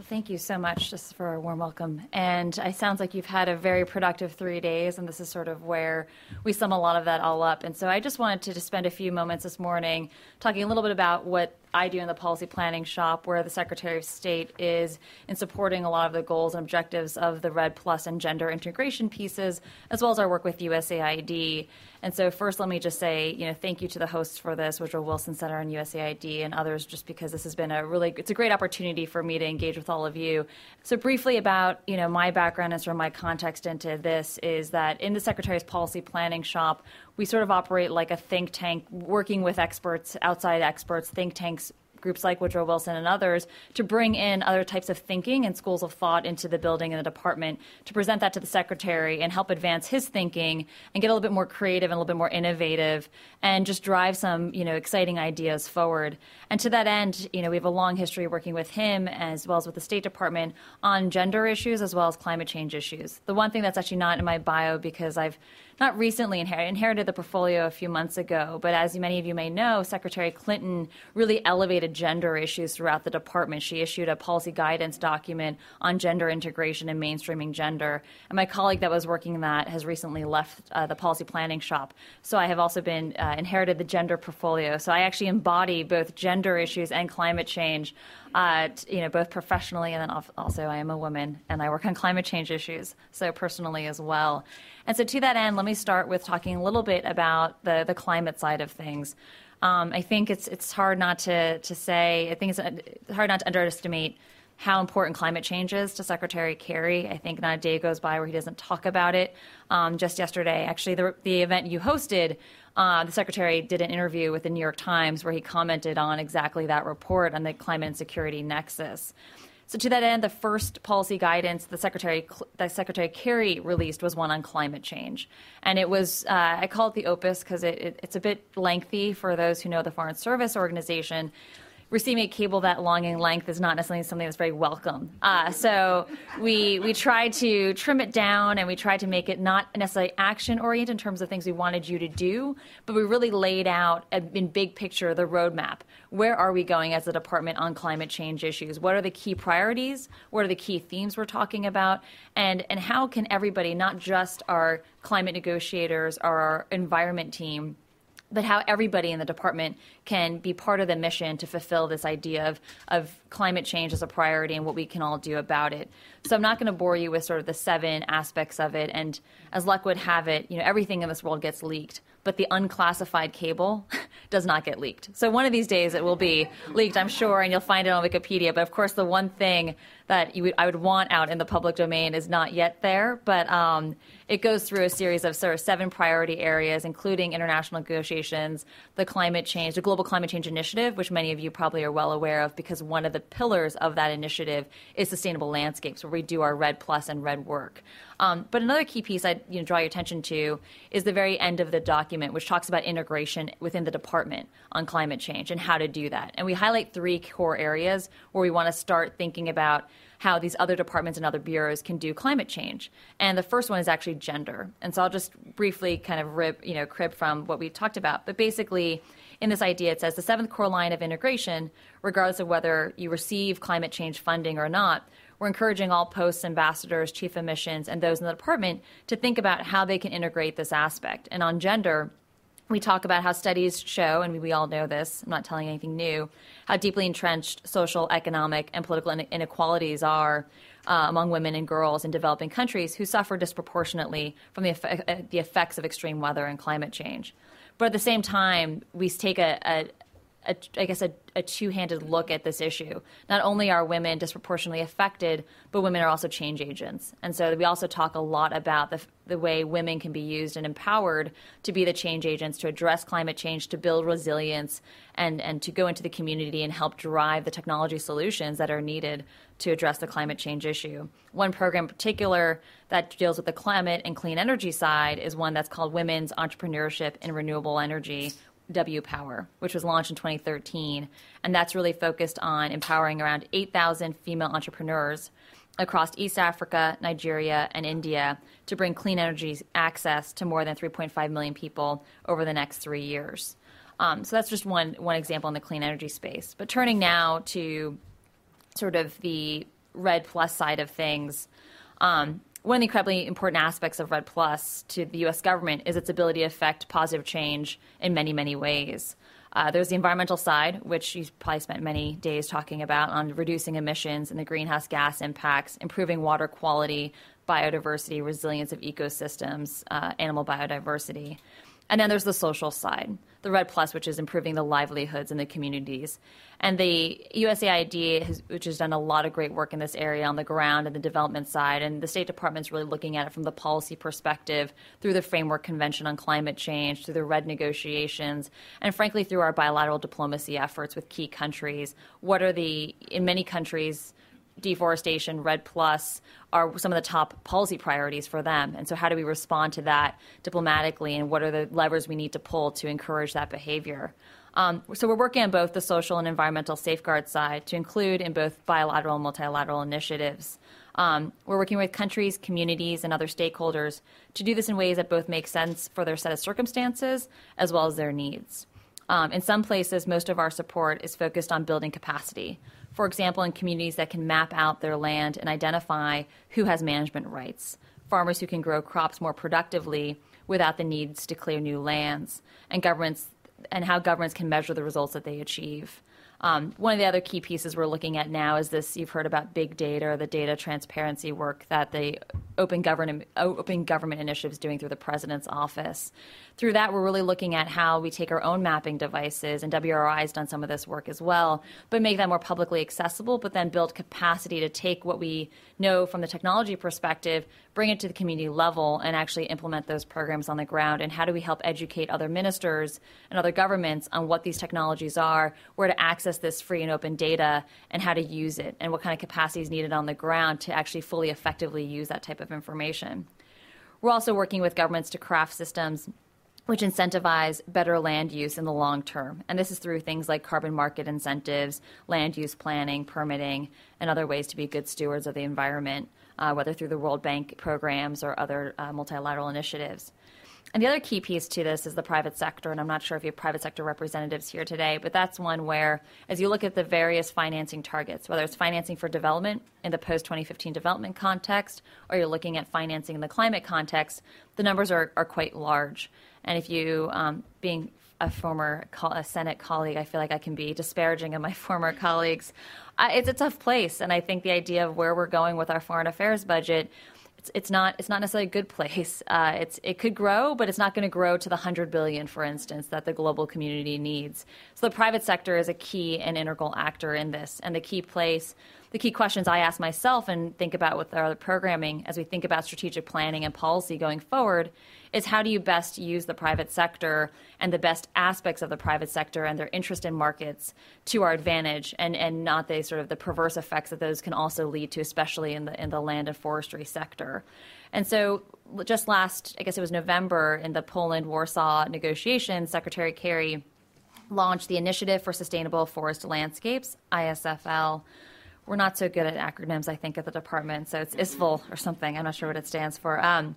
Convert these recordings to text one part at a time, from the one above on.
Well, thank you so much just for a warm welcome. And it sounds like you've had a very productive 3 days, and this is sort of where we sum a lot of that all up. And so I just wanted to just spend a few moments this morning talking a little bit about what I do in the policy planning shop, where the Secretary of State is in supporting a lot of the goals and objectives of the REDD+ and gender integration pieces, as well as our work with USAID. And so first, let me just say, thank you to the hosts for this, Woodrow Wilson Center and USAID and others, just because this has been it's a great opportunity for me to engage with all of you. So briefly about, my background and sort of my context into this is that in the Secretary's policy planning shop, we sort of operate like a think tank, working with experts, outside experts, think tanks, groups like Woodrow Wilson and others, to bring in other types of thinking and schools of thought into the building and the department, to present that to the Secretary and help advance his thinking and get a little bit more creative and a little bit more innovative and just drive some, exciting ideas forward. And to that end, we have a long history working with him as well as with the State Department on gender issues as well as climate change issues. The one thing that's actually not in my bio, because I've not recently inherited the portfolio a few months ago, but as many of you may know, Secretary Clinton really elevated gender issues throughout the department. She issued a policy guidance document on gender integration and mainstreaming gender. And my colleague that was working on that has recently left the policy planning shop. So I have also been inherited the gender portfolio. So I actually embody both gender issues and climate change, both professionally, and then also I am a woman and I work on climate change issues, so personally as well. And so to that end, let me start with talking a little bit about the climate side of things. I think it's hard not to say, I think it's hard not to underestimate how important climate change is to Secretary Kerry. I think not a day goes by where he doesn't talk about it. Just yesterday, actually, the event you hosted, the Secretary did an interview with the New York Times where he commented on exactly that report on the climate and security nexus. So to that end, the first policy guidance that Secretary Kerry released was one on climate change. And it was, I call it the opus because it's a bit lengthy for those who know the Foreign Service Organization. Receiving a cable that long in length is not necessarily something that's very welcome. So we tried to trim it down, and we tried to make it not necessarily action-oriented in terms of things we wanted you to do, but we really laid out in big picture the roadmap. Where are we going as a department on climate change issues? What are the key priorities? What are the key themes we're talking about? And how can everybody, not just our climate negotiators or our environment team, but how everybody in the department can be part of the mission to fulfill this idea of climate change as a priority and what we can all do about it. So I'm not going to bore you with sort of the 7 aspects of it. And as luck would have it, everything in this world gets leaked, but the unclassified cable does not get leaked. So one of these days it will be leaked, I'm sure, and you'll find it on Wikipedia. But of course, the one thing that I would want out in the public domain is not yet there. But it goes through a series of sort of 7 priority areas, including international negotiations, the Global Climate Change Initiative, which many of you probably are well aware of because one of the pillars of that initiative is sustainable landscapes, where we do our REDD+ and REDD work. But another key piece I'd draw your attention to is the very end of the document, which talks about integration within the department on climate change and how to do that. And we highlight 3 core areas where we want to start thinking about how these other departments and other bureaus can do climate change. And the first one is actually gender. And so I'll just briefly kind of crib from what we talked about. But basically, in this idea, it says the 7th core line of integration, regardless of whether you receive climate change funding or not, we're encouraging all posts, ambassadors, chief of missions, and those in the department to think about how they can integrate this aspect. And on gender, we talk about how studies show, and we all know this, I'm not telling you anything new, how deeply entrenched social, economic, and political inequalities are among women and girls in developing countries who suffer disproportionately from the effects of extreme weather and climate change. But at the same time, we take a two-handed look at this issue. Not only are women disproportionately affected, but women are also change agents. And so we also talk a lot about the way women can be used and empowered to be the change agents, to address climate change, to build resilience, and to go into the community and help drive the technology solutions that are needed to address the climate change issue. One program in particular that deals with the climate and clean energy side is one that's called Women's Entrepreneurship in Renewable Energy, W-Power, which was launched in 2013. And that's really focused on empowering around 8,000 female entrepreneurs across East Africa, Nigeria, and India to bring clean energy access to more than 3.5 million people over the next 3 years. So that's just one example in the clean energy space. But turning now to sort of the Red Plus side of things, one of the incredibly important aspects of Red Plus to the U.S. government is its ability to affect positive change in many, many ways. There's the environmental side, which you've probably spent many days talking about, on reducing emissions and the greenhouse gas impacts, improving water quality, biodiversity, resilience of ecosystems, animal biodiversity. And then there's the social side, the Red Plus, which is improving the livelihoods in the communities. And the USAID, which has done a lot of great work in this area on the ground and the development side, and the State Department's really looking at it from the policy perspective through the Framework Convention on Climate Change, through the RED negotiations, and frankly through our bilateral diplomacy efforts with key countries. In many countries, deforestation, Red Plus are some of the top policy priorities for them. And so how do we respond to that diplomatically, and what are the levers we need to pull to encourage that behavior? So we're working on both the social and environmental safeguard side to include in both bilateral and multilateral initiatives. We're working with countries, communities, and other stakeholders to do this in ways that both make sense for their set of circumstances as well as their needs. In some places, most of our support is focused on building capacity. For example, in communities that can map out their land and identify who has management rights, farmers who can grow crops more productively without the needs to clear new lands, and how governments can measure the results that they achieve. One of the other key pieces we're looking at now is this, you've heard about big data, or the data transparency work that the Open Government Initiative is doing through the President's office. Through that, we're really looking at how we take our own mapping devices, and WRI has done some of this work as well, but make that more publicly accessible, but then build capacity to take what we know from the technology perspective, bring it to the community level, and actually implement those programs on the ground. And how do we help educate other ministers and other governments on what these technologies are, where to access this free and open data, and how to use it, and what kind of capacity is needed on the ground to actually fully effectively use that type of information. We're also working with governments to craft systems which incentivize better land use in the long term. And this is through things like carbon market incentives, land use planning, permitting, and other ways to be good stewards of the environment, whether through the World Bank programs or other multilateral initiatives. And the other key piece to this is the private sector, and I'm not sure if you have private sector representatives here today, but that's one where, as you look at the various financing targets, whether it's financing for development in the post-2015 development context, or you're looking at financing in the climate context, the numbers are quite large. And if you, being a former Senate colleague, I feel like I can be disparaging of my former colleagues. It's a tough place, and I think the idea of where we're going with our foreign affairs budget, it's not necessarily a good place. It could grow, but it's not going to grow to the $100 billion, for instance, that the global community needs. So the private sector is a key and integral actor in this, and the key questions I ask myself and think about with our programming as we think about strategic planning and policy going forward is, how do you best use the private sector and the best aspects of the private sector and their interest in markets to our advantage, and not the sort of the perverse effects that those can also lead to, especially in the land and forestry sector. And so just last, I guess it was November, in the Poland-Warsaw negotiations, Secretary Kerry launched the Initiative for Sustainable Forest Landscapes, ISFL. We're not so good at acronyms, I think, at the department, so it's ISFL or something. I'm not sure what it stands for.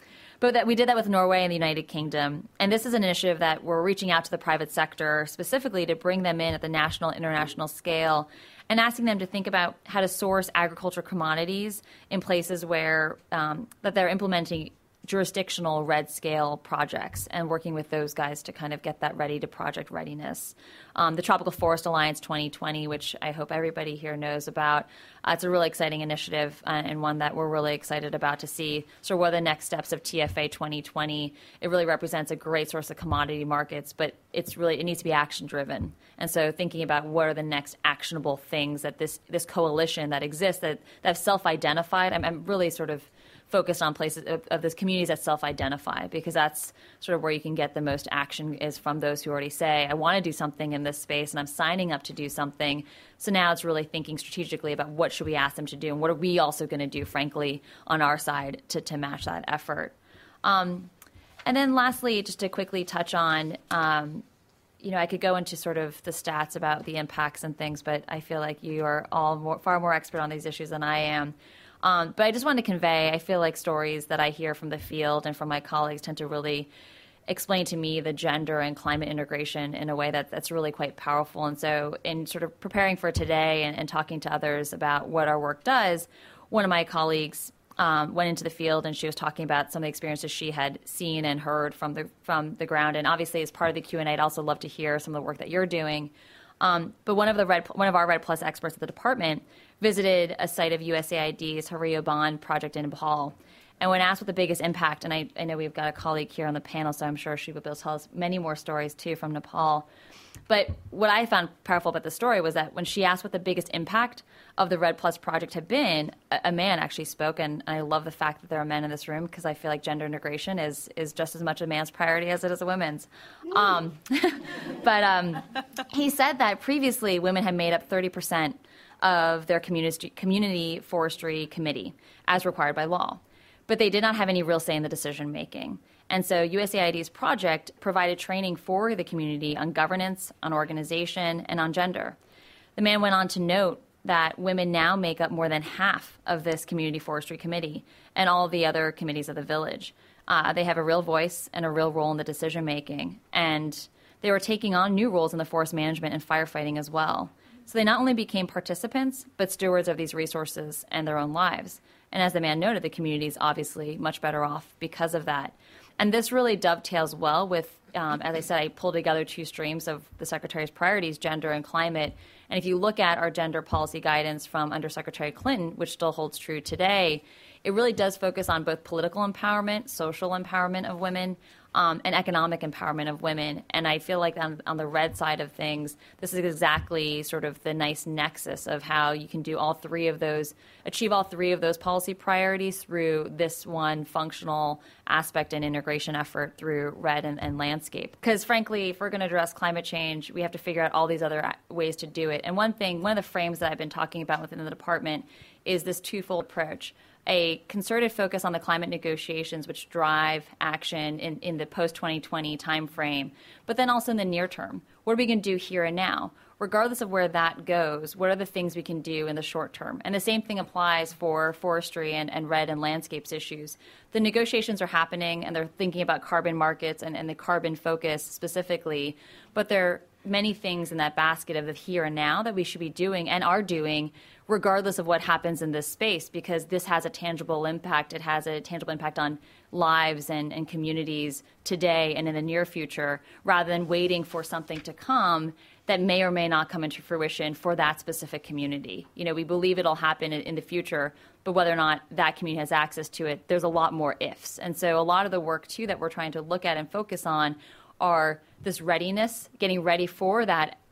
But we did that with Norway and the United Kingdom. And this is an initiative that we're reaching out to the private sector specifically to bring them in at the national, international scale, and asking them to think about how to source agricultural commodities in places where that they're implementing jurisdictional red scale projects, and working with those guys to kind of get that ready to project readiness. The Tropical Forest Alliance 2020, which I hope everybody here knows about, it's a really exciting initiative, and one that we're really excited about to see. So what are the next steps of TFA 2020? It really represents a great source of commodity markets, but it needs to be action driven. And so thinking about what are the next actionable things that this coalition that exists that have self-identified, I'm really sort of focused on places of those communities that self-identify, because that's sort of where you can get the most action, is from those who already say, I want to do something in this space and I'm signing up to do something. So now it's really thinking strategically about what should we ask them to do, and what are we also going to do, frankly, on our side to match that effort. And then lastly, just to quickly touch on, I could go into sort of the stats about the impacts and things, but I feel like you are all far more expert on these issues than I am. But I just wanted to convey, I feel like stories that I hear from the field and from my colleagues tend to really explained to me the gender and climate integration in a way that's really quite powerful. And so in sort of preparing for today and talking to others about what our work does, one of my colleagues went into the field, and she was talking about some of the experiences she had seen and heard from the ground. And obviously, as part of the Q&A, I'd also love to hear some of the work that you're doing. But one of our Red Plus experts at the department visited a site of USAID's Hario Bond project in Nepal. And when asked what the biggest impact, and I know we've got a colleague here on the panel, so I'm sure she will be able to tell us many more stories too from Nepal. But what I found powerful about the story was that when she asked what the biggest impact of the Red Plus project had been, a man actually spoke, and I love the fact that there are men in this room because I feel like gender integration is just as much a man's priority as it is a women's. But he said that previously women had made up 30% of their community forestry committee as required by law, but they did not have any real say in the decision making. And so USAID's project provided training for the community on governance, on organization, and on gender. The man went on to note that women now make up more than half of this community forestry committee and all the other committees of the village. They have a real voice and a real role in the decision making. And they were taking on new roles in the forest management and firefighting as well. So they not only became participants, but stewards of these resources and their own lives. And as the man noted, the community is obviously much better off because of that. And this really dovetails well with, as I said, I pulled together two streams of the Secretary's priorities, gender and climate. And if you look at our gender policy guidance from Undersecretary Clinton, which still holds true today, it really does focus on both political empowerment, social empowerment of women, and economic empowerment of women. And I feel like on the red side of things, this is exactly sort of the nice nexus of how you can do all three of those, achieve all three of those policy priorities through this one functional aspect and integration effort through red and landscape. Because frankly, if we're going to address climate change, we have to figure out all these other ways to do it. And one of the frames that I've been talking about within the department is this twofold approach. A concerted focus on the climate negotiations which drive action in the post-2020 timeframe, but then also in the near term. What are we going to do here and now? Regardless of where that goes, what are the things we can do in the short term? And the same thing applies for forestry and red and landscapes issues. The negotiations are happening, and they're thinking about carbon markets and the carbon focus specifically, but there are many things in that basket of the here and now that we should be doing and are doing regardless of what happens in this space, because this has a tangible impact. It has a tangible impact on lives and communities today and in the near future, rather than waiting for something to come that may or may not come into fruition for that specific community. You know, we believe it'll happen in the future, but whether or not that community has access to it, there's a lot more ifs. And so a lot of the work, too, that we're trying to look at and focus on are this readiness, getting ready for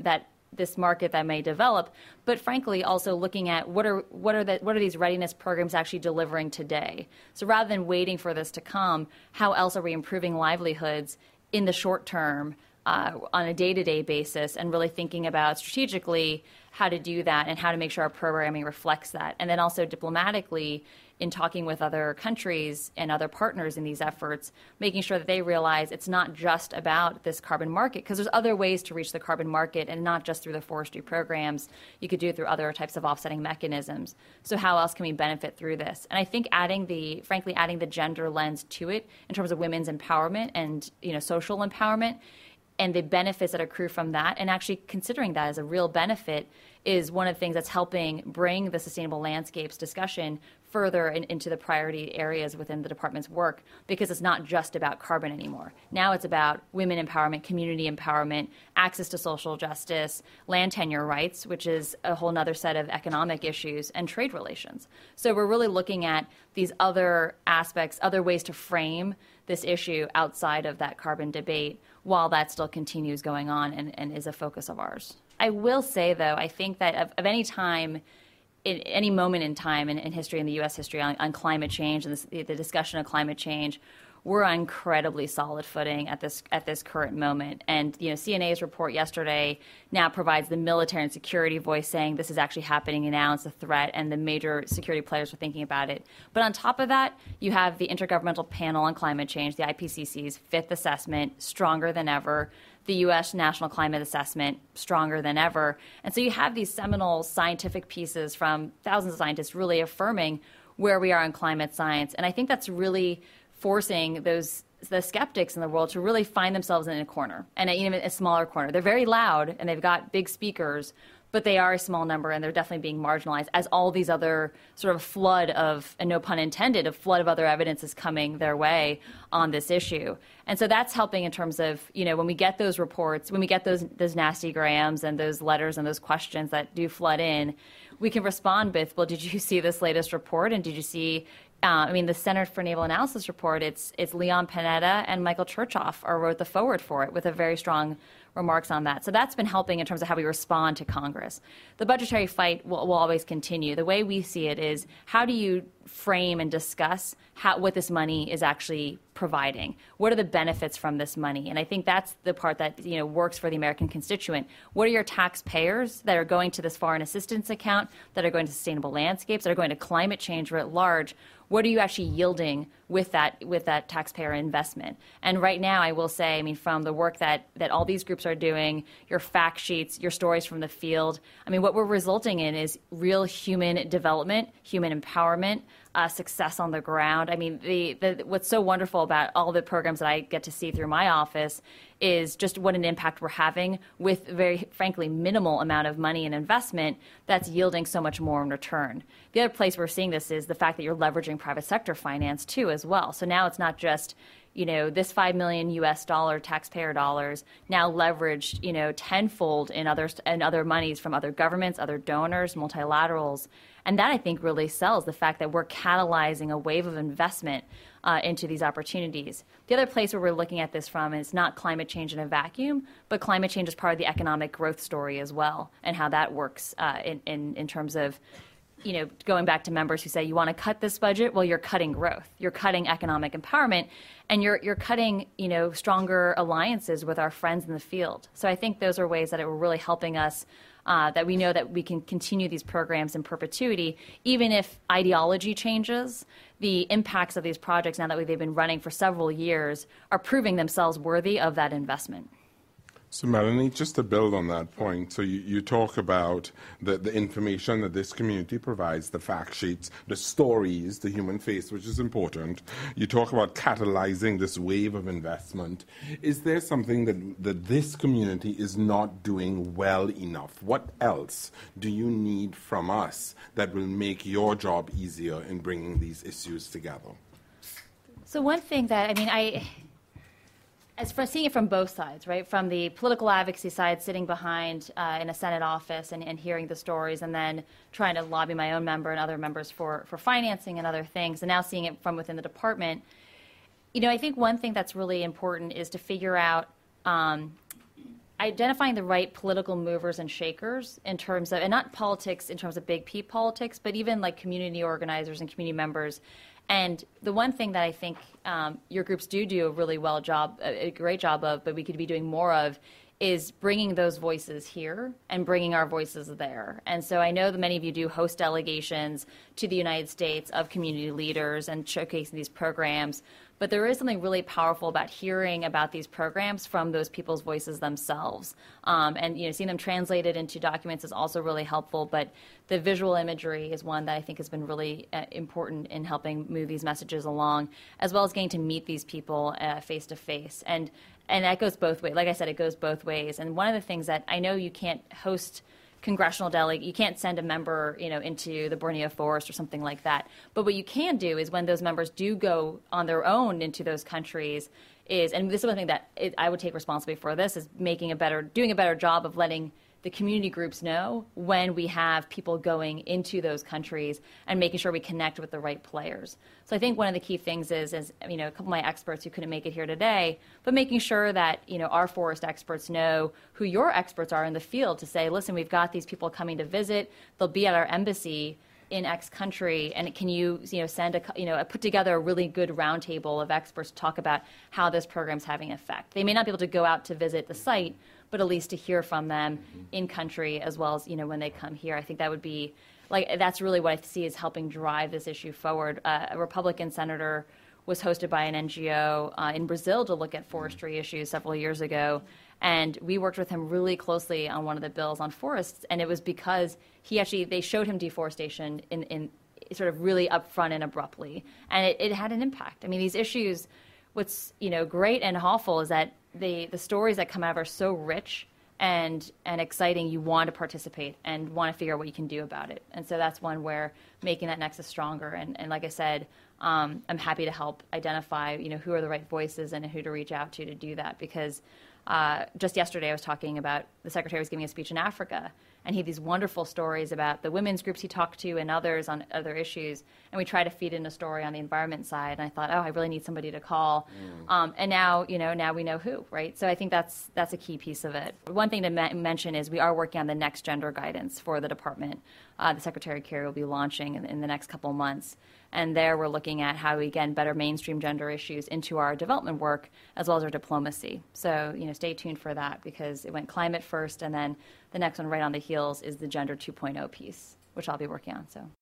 this market that may develop, but frankly also looking at what are these readiness programs actually delivering today. So rather than waiting for this to come, how else are we improving livelihoods in the short term on a day-to-day basis, and really thinking about strategically how to do that and how to make sure our programming reflects that. And then also diplomatically, in talking with other countries and other partners in these efforts, making sure that they realize it's not just about this carbon market, because there's other ways to reach the carbon market, and not just through the forestry programs. You could do it through other types of offsetting mechanisms. So how else can we benefit through this? And I think adding the gender lens to it in terms of women's empowerment and social empowerment and the benefits that accrue from that, and actually considering that as a real benefit, is one of the things that's helping bring the sustainable landscapes discussion further into the priority areas within the department's work, because it's not just about carbon anymore. Now it's about women empowerment, community empowerment, access to social justice, land tenure rights, which is a whole nother set of economic issues, and trade relations. So we're really looking at these other aspects, other ways to frame this issue outside of that carbon debate, while that still continues going on and is a focus of ours. I will say, though, I think that of any time, in any moment in time in history, in the U.S. history, on climate change and the discussion of climate change, we're on incredibly solid footing at this current moment. And CNA's report yesterday now provides the military and security voice saying this is actually happening now, it's a threat, and the major security players are thinking about it. But on top of that, you have the Intergovernmental Panel on Climate Change, the IPCC's fifth assessment, stronger than ever. The U.S. National Climate Assessment, stronger than ever. And so you have these seminal scientific pieces from thousands of scientists really affirming where we are in climate science. And I think that's really forcing those the skeptics in the world to really find themselves in a corner, and even a smaller corner. They're very loud and they've got big speakers, but they are a small number and they're definitely being marginalized as all these other sort of flood of, and no pun intended, a flood of other evidence is coming their way on this issue. And so that's helping in terms of, when we get those reports, when we get those nasty grams and those letters and those questions that do flood in, we can respond with, well, did you see this latest report? And did you see, the Center for Naval Analysis report, it's Leon Panetta and Michael Churchoff wrote the forward for it with a very strong remarks on that. So that's been helping in terms of how we respond to Congress. The budgetary fight will always continue. The way we see it is, how do you frame and discuss what this money is actually providing? What are the benefits from this money? And I think that's the part that works for the American constituent. What are your taxpayers that are going to this foreign assistance account, that are going to sustainable landscapes, that are going to climate change writ large? What are you actually yielding with that taxpayer investment? And right now, I will say, from the work that all these groups are doing, your fact sheets, your stories from the field, what we're resulting in is real human development, human empowerment, success on the ground. What's so wonderful about all the programs that I get to see through my office is just what an impact we're having with, very frankly, minimal amount of money and investment that's yielding so much more in return. The other place we're seeing this is the fact that you're leveraging private sector finance too as well. So now it's not just this $5 million US taxpayer dollars now leveraged, tenfold in other monies from other governments, other donors, multilaterals. And that, I think, really sells the fact that we're catalyzing a wave of investment into these opportunities. The other place where we're looking at this from is not climate change in a vacuum, but climate change is part of the economic growth story as well, and how that works in terms of, going back to members who say, you want to cut this budget? Well, you're cutting growth. You're cutting economic empowerment, and you're cutting, stronger alliances with our friends in the field. So I think those are ways that it will really helping us, that we know that we can continue these programs in perpetuity, even if ideology changes. The impacts of these projects, now that they've been running for several years, are proving themselves worthy of that investment. So, Melanie, just to build on that point, so you talk about the information that this community provides, the fact sheets, the stories, the human face, which is important. You talk about catalyzing this wave of investment. Is there something that this community is not doing well enough? What else do you need from us that will make your job easier in bringing these issues together? So one thing that, as for seeing it from both sides, right? From the political advocacy side, sitting behind in a Senate office and hearing the stories, and then trying to lobby my own member and other members for financing and other things, and now seeing it from within the department. I think one thing that's really important is to figure out identifying the right political movers and shakers in terms of, and not politics in terms of big P politics, but even like community organizers and community members. And the one thing that I think your groups do a really a great job of, but we could be doing more of, is bringing those voices here and bringing our voices there. And so I know that many of you do host delegations to the United States of community leaders and showcasing these programs. But there is something really powerful about hearing about these programs from those people's voices themselves. And seeing them translated into documents is also really helpful. But the visual imagery is one that I think has been really important in helping move these messages along, as well as getting to meet these people face to face. And that goes both ways. Like I said, it goes both ways. And one of the things that I know you can't host congressional delegate, you can't send a member, into the Borneo forest or something like that. But what you can do is when those members do go on their own into those countries is, and this is one thing that I would take responsibility for this, is doing a better job of letting the community groups know when we have people going into those countries and making sure we connect with the right players. So I think one of the key things is a couple of my experts who couldn't make it here today, but making sure that, our forest experts know who your experts are in the field to say, listen, we've got these people coming to visit. They'll be at our embassy in X country, and can you, put together a really good roundtable of experts to talk about how this program's having an effect. They may not be able to go out to visit the site, but at least to hear from them in country as well as, when they come here. I think that would be, that's really what I see is helping drive this issue forward. A Republican senator was hosted by an NGO in Brazil to look at forestry issues several years ago. And we worked with him really closely on one of the bills on forests. And it was because they showed him deforestation in sort of really upfront and abruptly. And it had an impact. These issues, what's great and awful is that the stories that come out are so rich and exciting. You want to participate and want to figure out what you can do about it. And so that's one where making that nexus stronger. And like I said, I'm happy to help identify who are the right voices and who to reach out to do that, because just yesterday I was talking about the secretary was giving a speech in Africa, and he had these wonderful stories about the women's groups he talked to and others on other issues. And we try to feed in a story on the environment side. And I thought, I really need somebody to call. And now, now we know who, right? So I think that's a key piece of it. One thing to mention is we are working on the next gender guidance for the department. The Secretary Kerry will be launching in the next couple of months. And there we're looking at how we, again, better mainstream gender issues into our development work as well as our diplomacy. So, stay tuned for that, because it went climate first, and then the next one right on the heels is the Gender 2.0 piece, which I'll be working on. So